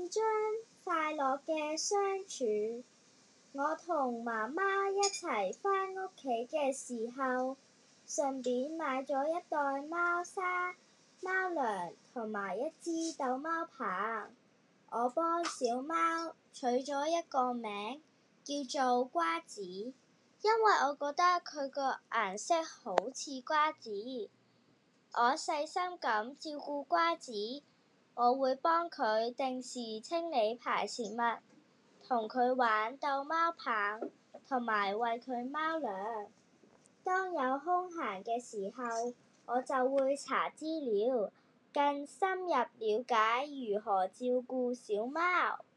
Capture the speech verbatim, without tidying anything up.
張快樂嘅相處。我同媽媽一齊返屋企嘅時候，順便買咗一袋貓砂、貓糧同埋一支逗貓棒。我幫小貓取咗一個名，叫做瓜子，因為我覺得佢個顏色好似瓜子。我細心咁照顧瓜子，我會幫佢定時清理排泄物，同佢玩逗貓棒，同埋餵佢貓糧。當有空閒嘅時候，我就會查資料，更深入了解如何照顧小貓。